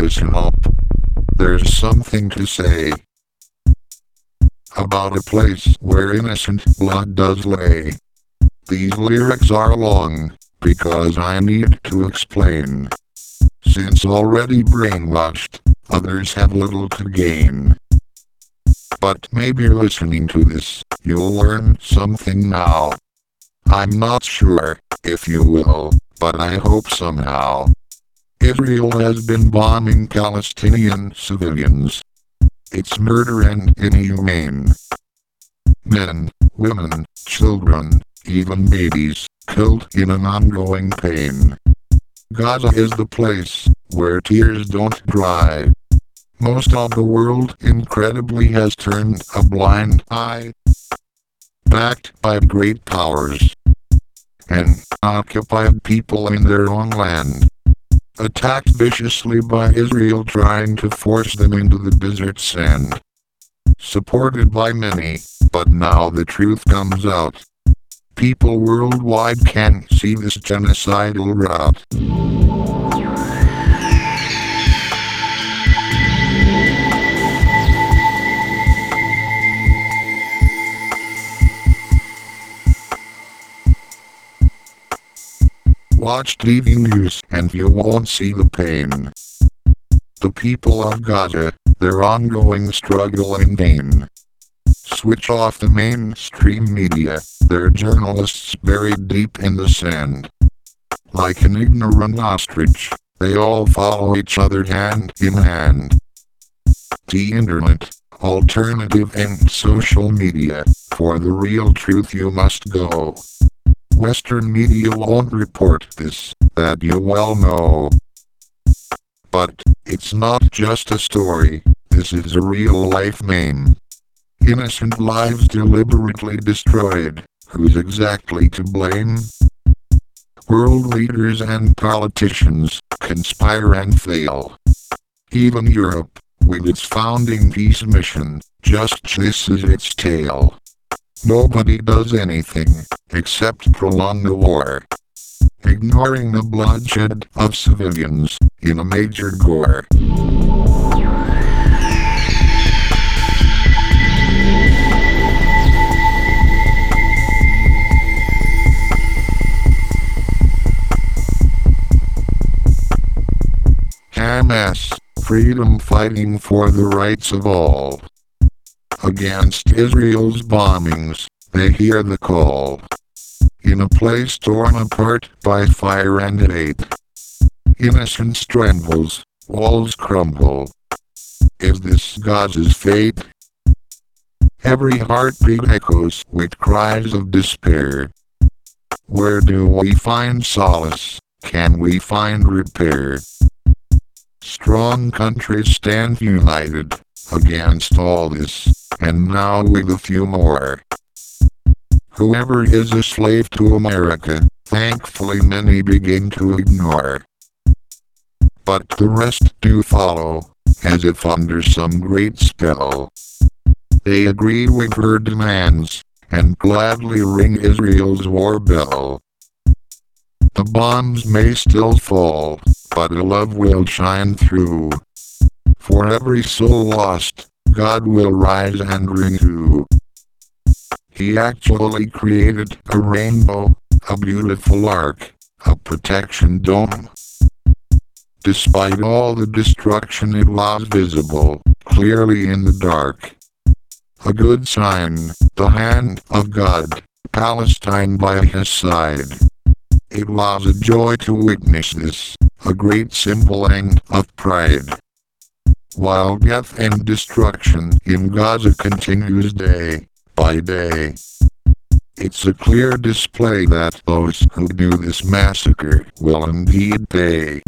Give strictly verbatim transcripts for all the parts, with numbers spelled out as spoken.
listen up. There's something to say about a place where innocent blood does lay. These lyrics are long, because I need to explain. Since already brainwashed, others have little to gain. But maybe listening to this, you'll learn something now. I'm not sure if you will, but I hope somehow. Israel has been bombing Palestinian civilians. It's murder and inhumane. Men, women, children, even babies, killed in an ongoing pain. Gaza is the place where tears don't dry. Most of the world incredibly has turned a blind eye. Backed by great powers and occupied people in their own land. Attacked viciously by Israel trying to force them into the desert sand. Supported by many, but now the truth comes out. People worldwide can see this genocidal route. Watch T V news and you won't see the pain. The people of Gaza, their ongoing struggle in vain. Switch off the mainstream media, their journalists buried deep in the sand. Like an ignorant ostrich, they all follow each other hand in hand. The internet, alternative and social media, for the real truth you must go. Western media won't report this, that you well know. But, it's not just a story, this is a real-life meme. Innocent lives deliberately destroyed, who's exactly to blame? World leaders and politicians conspire and fail. Even Europe, with its founding peace mission, just chases its tail. Nobody does anything, except prolong the war. Ignoring the bloodshed of civilians, in a major gore. Hamas, freedom fighting for the rights of all. Against Israel's bombings, they hear the call. In a place torn apart by fire and hate. Innocence trembles, walls crumble. Is this Gaza's fate? Every heartbeat echoes with cries of despair. Where do we find solace? Can we find repair? Strong countries stand united against all this, and now with a few more. Whoever is a slave to America, thankfully many begin to ignore. But the rest do follow, as if under some great spell. They agree with her demands, and gladly ring Israel's war bell. The bombs may still fall, but a love will shine through. For every soul lost, God will rise and renew. He actually created a rainbow, a beautiful ark, a protection dome. Despite all the destruction, it was visible, clearly in the dark. A good sign, the hand of God, Palestine by his side. It was a joy to witness this, a great symbol and of pride. While death and destruction in Gaza continues day by day. It's a clear display that those who do this massacre will indeed pay.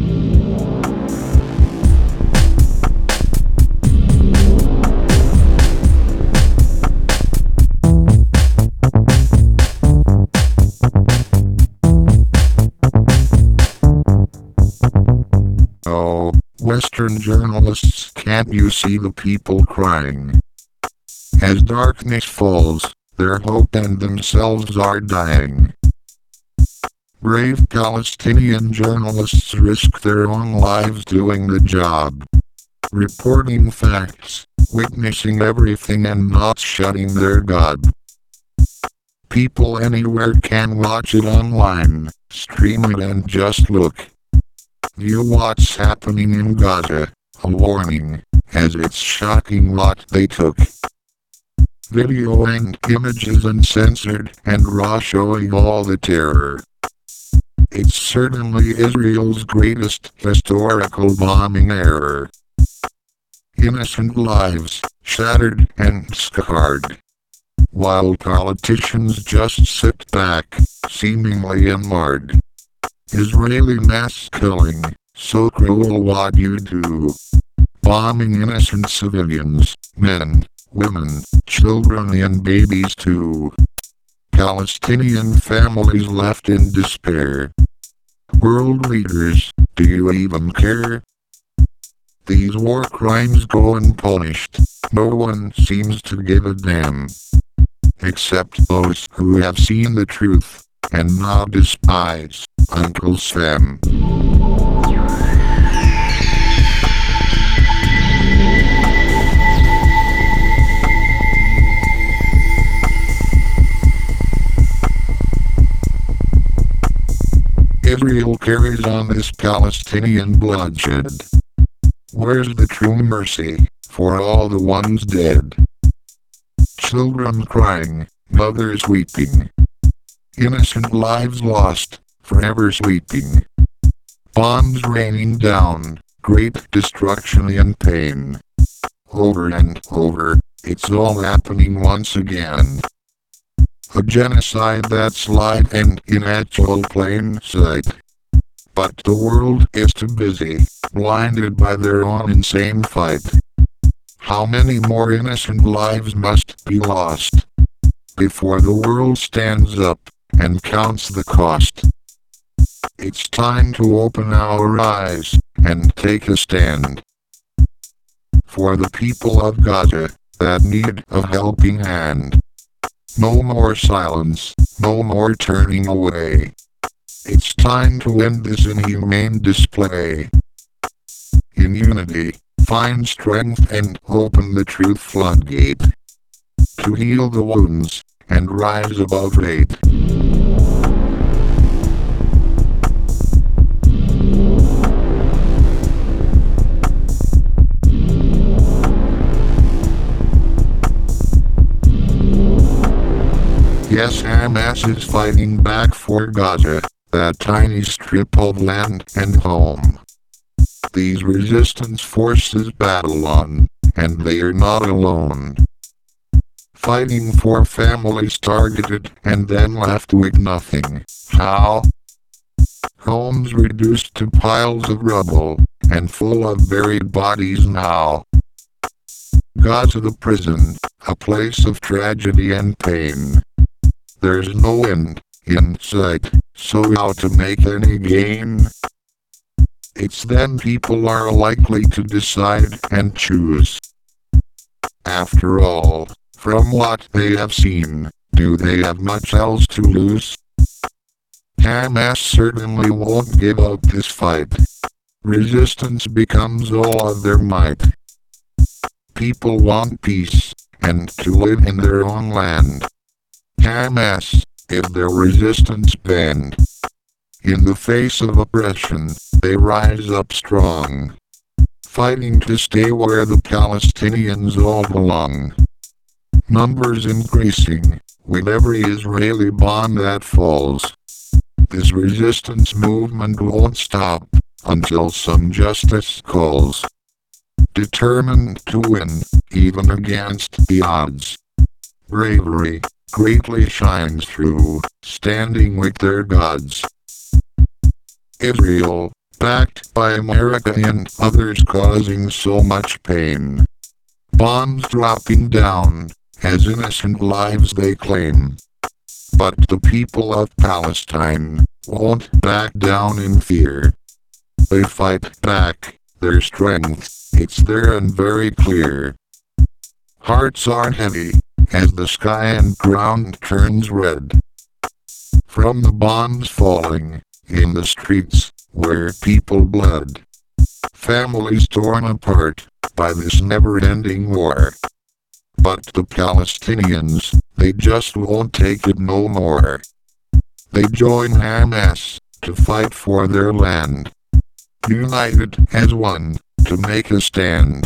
Oh, Western journalists, can't you see the people crying? As darkness falls, their hope and themselves are dying. Brave Palestinian journalists risk their own lives doing the job. Reporting facts, witnessing everything and not shutting their gob. People anywhere can watch it online, stream it and just look. View what's happening in Gaza, a warning, as it's shocking what they took. Video and images uncensored and raw showing all the terror. It's certainly Israel's greatest historical bombing error. Innocent lives, shattered and scarred. While politicians just sit back, seemingly unmarred. Israeli mass killing, so cruel what you do. Bombing innocent civilians, men, women, children and babies too. Palestinian families left in despair. World leaders, do you even care? These war crimes go unpunished. No one seems to give a damn. Except those who have seen the truth, and now despise Uncle Sam. Israel carries on this Palestinian bloodshed. Where's the true mercy for all the ones dead? Children crying, mothers weeping. Innocent lives lost, forever sweeping. Bombs raining down, great destruction and pain. Over and over, it's all happening once again. A genocide that's light and in actual plain sight. But the world is too busy, blinded by their own insane fight. How many more innocent lives must be lost before the world stands up and counts the cost? It's time to open our eyes and take a stand for the people of Gaza that need a helping hand. No more silence, no more turning away. It's time to end this inhumane display. In unity, find strength and open the truth floodgate to heal the wounds and rise above hate. Yes, Hamas is fighting back for Gaza, that tiny strip of land and home. These resistance forces battle on, and they are not alone. Fighting for families targeted and then left with nothing. How? Homes reduced to piles of rubble, and full of buried bodies now. Gaza the prison, a place of tragedy and pain. There's no end in sight, so how to make any gain? It's then people are likely to decide and choose. After all, from what they have seen, do they have much else to lose? Hamas certainly won't give up this fight. Resistance becomes all of their might. People want peace, and to live in their own land. Hamas, if their resistance bend. In the face of oppression, they rise up strong. Fighting to stay where the Palestinians all belong. Numbers increasing, with every Israeli bomb that falls. This resistance movement won't stop, until some justice calls. Determined to win, even against the odds. Bravery greatly shines through, standing with their gods. Israel, backed by America and others causing so much pain. Bombs dropping down, as innocent lives they claim. But the people of Palestine won't back down in fear. They fight back, their strength, it's there and very clear. Hearts are heavy, as the sky and ground turns red. from the bombs falling in the streets where people bled. Families torn apart by this never-ending war. But the Palestinians, they just won't take it no more. They join Hamas to fight for their land, united as one to make a stand.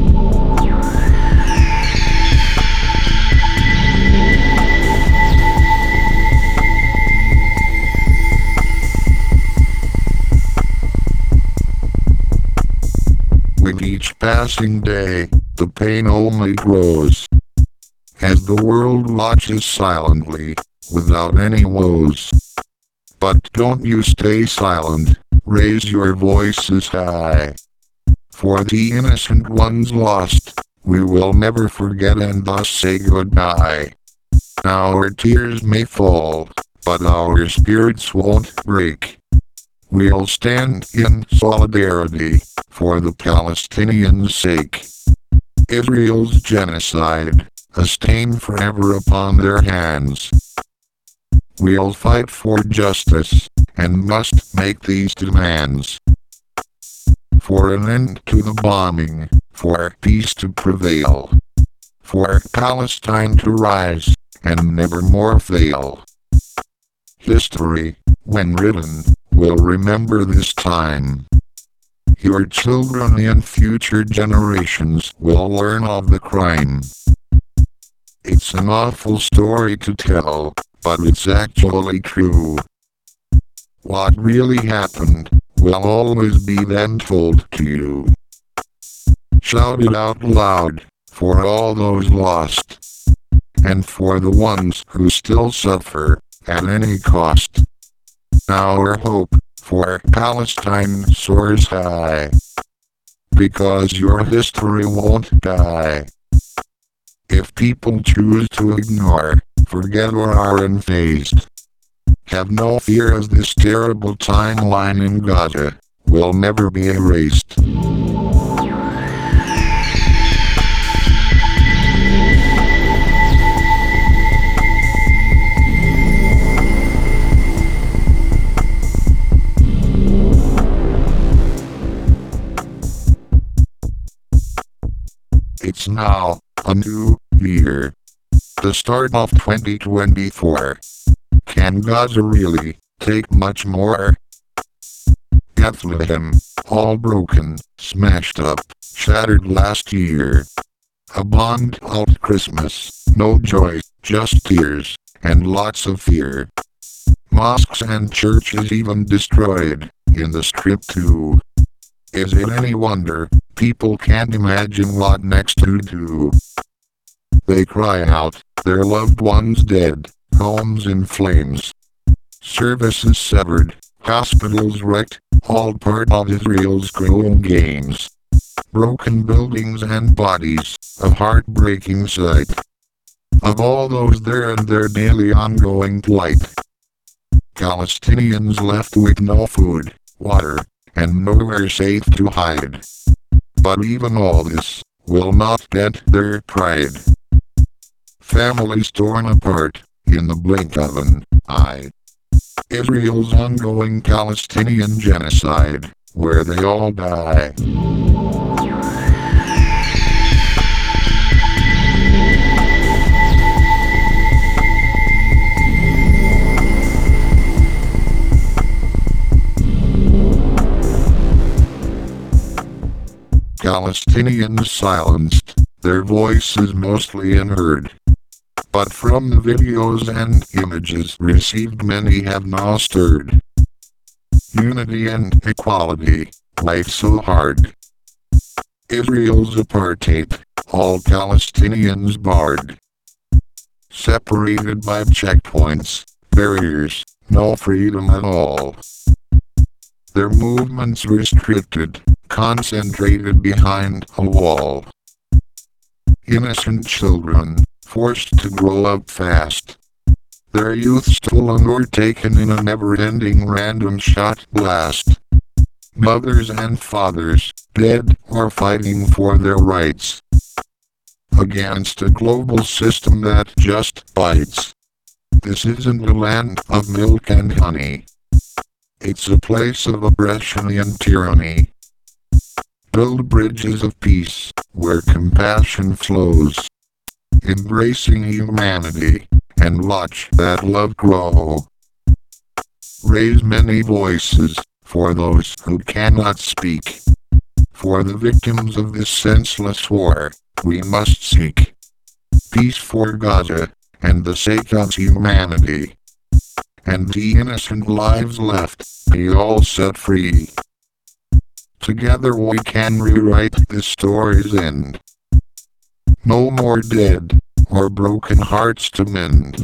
With each passing day, the pain only grows, as the world watches silently, without any woes. But don't you stay silent, raise your voices high. For the innocent ones lost, we will never forget and thus say goodbye. Our tears may fall, but our spirits won't break. We'll stand in solidarity for the Palestinians' sake. Israel's genocide, a stain forever upon their hands. We'll fight for justice, and must make these demands. For an end to the bombing, for peace to prevail. For Palestine to rise, and never more fail. History, when written, will remember this time. Your children and future generations will learn of the crime. It's an awful story to tell, but it's actually true. What really happened will always be then told to you. Shout it out loud, for all those lost, and for the ones who still suffer, at any cost. Our hope for Palestine soars high, because your history won't die. If people choose to ignore, forget or are unfazed, have no fear, as this terrible timeline in Gaza will never be erased. It's now a new year, the start of twenty twenty-four. Can Gaza really take much more? Bethlehem, all broken, smashed up, shattered last year. A bombed out Christmas, no joy, just tears, and lots of fear. Mosques and churches even destroyed, in the Strip too. Is it any wonder people can't imagine what next to do? They cry out, their loved ones dead, homes in flames, services severed, hospitals wrecked, all part of Israel's cruel games. Broken buildings and bodies, a heartbreaking sight. Of all those there and their daily ongoing plight. Palestinians left with no food, water, and nowhere safe to hide. But even all this will not dent their pride. Families torn apart in the blink of an eye. Israel's ongoing Palestinian genocide, where they all die. Palestinians silenced, their voices mostly unheard. But from the videos and images received, many have now stirred. Unity and equality, life so hard. Israel's apartheid, all Palestinians barred. Separated by checkpoints, barriers, no freedom at all. Their movements restricted, concentrated behind a wall. Innocent children, forced to grow up fast. Their youth stolen or taken in a never-ending random shot blast. Mothers and fathers, dead or fighting for their rights. Against a global system that just bites. This isn't a land of milk and honey. It's a place of oppression and tyranny. Build bridges of peace, where compassion flows, embracing humanity, and watch that love grow. Raise many voices, for those who cannot speak. For the victims of this senseless war, we must seek peace for Gaza, and the sake of humanity. And the innocent lives left, be all set free. Together we can rewrite this story's end. No more dead, or broken hearts to mend.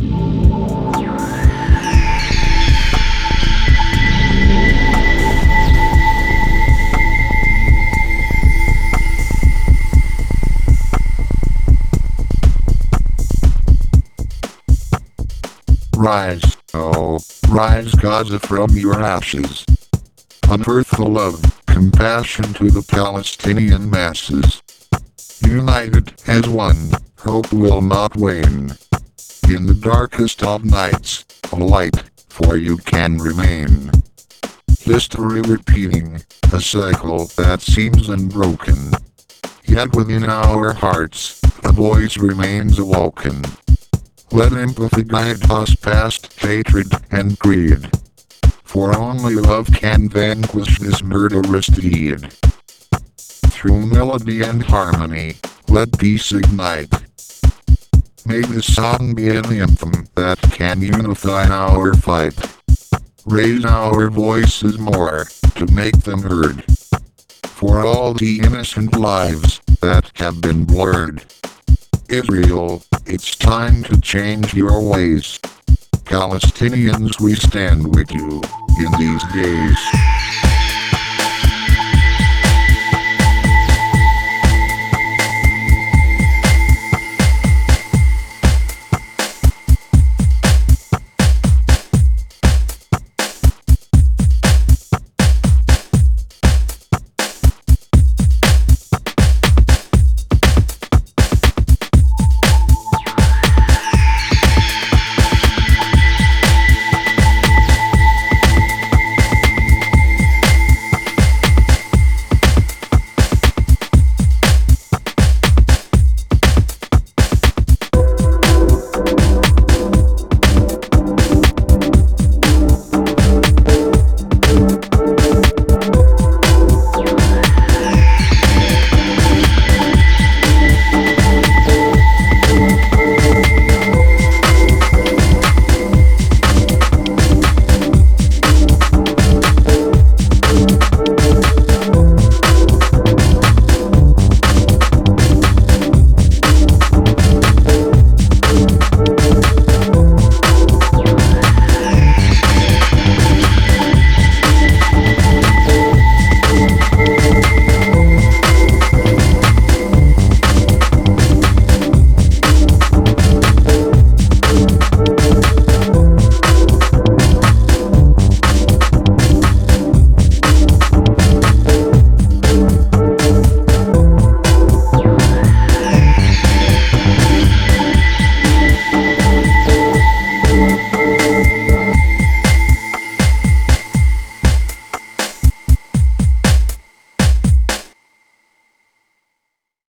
Rise, oh, rise Gaza from your ashes. Unearth the love, compassion to the Palestinian masses. United as one, hope will not wane. In the darkest of nights, a light for you can remain. History repeating, a cycle that seems unbroken. Yet within our hearts, a voice remains awoken. Let empathy guide us past hatred and greed. For only love can vanquish this murderous deed. Through melody and harmony, let peace ignite. May this song be an anthem that can unify our fight. Raise our voices more, to make them heard. For all the innocent lives that have been blurred. Israel, it's time to change your ways. Palestinians, we stand with you in these days.